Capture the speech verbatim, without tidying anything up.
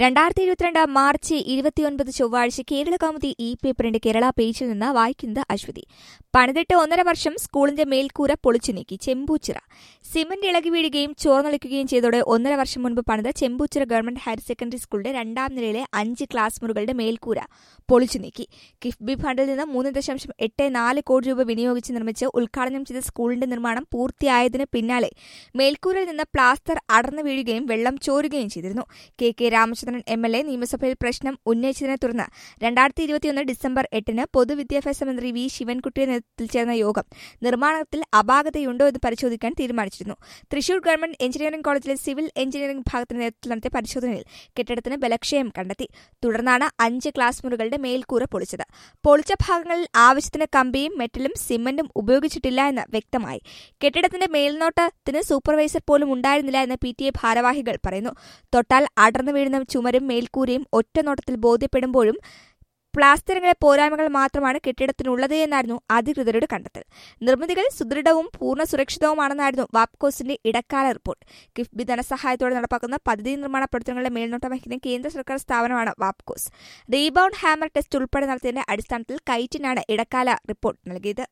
രണ്ടായിരത്തി ഇരുപത്തിരണ്ട് മാർച്ച് ഇരുപത്തിയൊൻപത് ചൊവ്വാഴ്ച കേരള കൗമുദി ഇ പേപ്പറിന്റെ കേരള പേജിൽ നിന്ന് വായിക്കുന്നത് അശ്വതി. പണിതിട്ട് ഒന്നര വർഷം സ്കൂളിന്റെ മേൽക്കൂര പൊളിച്ചു നീക്കി. ചെമ്പൂച്ചിറ. സിമന്റ് ഇളകി വീഴുകയും ചോർന്നൊലിക്കുകയും ചെയ്തതോടെ ഒന്നര വർഷം മുൻപ് പണിത ചെമ്പൂച്ചിറ ഗവൺമെന്റ് ഹയർ സെക്കൻഡറി സ്കൂളിന്റെ രണ്ടാം നിലയിലെ അഞ്ച് ക്ലാസ് മുറികളുടെ മേൽക്കൂര പൊളിച്ചു നീക്കി. കിഫ്ബി ഫണ്ടിൽ നിന്ന് മൂന്ന് ദശാംശം എട്ട് നാല് കോടി രൂപ വിനിയോഗിച്ച് നിർമ്മിച്ച് ഉദ്ഘാടനം ചെയ്ത സ്കൂളിന്റെ നിർമ്മാണം പൂർത്തിയായതിന് പിന്നാലെ മേൽക്കൂരയിൽ നിന്ന് പ്ലാസ്റ്റർ അടർന്നു വീഴുകയും വെള്ളം ചോരുകയും ചെയ്തിരുന്നു. K K Ramachandran M L A നിയമസഭയിൽ പ്രശ്നം ഉന്നയിച്ചതിനെ തുടർന്ന് രണ്ടായിരത്തി ഇരുപത്തിയൊന്ന് ഡിസംബർ എട്ടിന് പൊതുവിദ്യാഭ്യാസ മന്ത്രി വി ശിവൻകുട്ടിയുടെ നേതൃത്വത്തിൽ ചേർന്ന യോഗം നിർമ്മാണത്തിൽ അപാകതയുണ്ടോ എന്ന് പരിശോധിക്കാൻ തീരുമാനിച്ചിരുന്നു. തൃശൂർ ഗവൺമെന്റ് എഞ്ചിനീയറിംഗ് കോളേജിലെ സിവിൽ എഞ്ചിനീയറിംഗ് വിഭാഗത്തിന്റെ നേതൃത്വത്തിൽ നടത്തിയ പരിശോധനയിൽ കെട്ടിടത്തിന് ബലക്ഷയം കണ്ടെത്തി. തുടർന്നാണ് അഞ്ച് ക്ലാസ് മുറികളുടെ മേൽക്കൂര പൊളിച്ചത്. പൊളിച്ച ഭാഗങ്ങളിൽ ആവശ്യത്തിന് കമ്പിയും മെറ്റലും സിമന്റും ഉപയോഗിച്ചിട്ടില്ല എന്ന് വ്യക്തമായി. കെട്ടിടത്തിന്റെ മേൽനോട്ടത്തിന് സൂപ്പർവൈസർ പോലും ഉണ്ടായിരുന്നില്ല എന്ന് പി ടി എ ഭാരവാഹികൾ പറയുന്നു. തൊട്ടാൽ അടർന്നു വീഴുന്ന ചുമരും മേൽക്കൂരയും ഒറ്റനോട്ടത്തിൽ ബോധ്യപ്പെടുമ്പോഴും പ്ലാസ്റ്ററിങ്ങിലെ പോരായ്മകൾ മാത്രമാണ് കെട്ടിടത്തിനുള്ളത് എന്നായിരുന്നു അധികൃതരുടെ കണ്ടെത്തൽ. നിർമ്മിതികൾ സുദൃഢവും പൂർണ്ണ സുരക്ഷിതവുമാണെന്നായിരുന്നു വാപ്കോസിന്റെ ഇടക്കാല റിപ്പോർട്ട്. കിഫ്ബി ധനസഹായത്തോടെ നടപ്പാക്കുന്ന പദ്ധതി നിർമ്മാണ പ്രവർത്തനങ്ങളുടെ മേൽനോട്ടം വഹിക്കുന്ന കേന്ദ്ര സർക്കാർ സ്ഥാപനമാണ് വാപ്കോസ്. റീബൌണ്ട് ഹാമർ ടെസ്റ്റ് ഉൾപ്പെടെ നടത്തിയതിന്റെ അടിസ്ഥാനത്തിൽ കൈറ്റിനാണ് ഇടക്കാല റിപ്പോർട്ട് നൽകിയത്.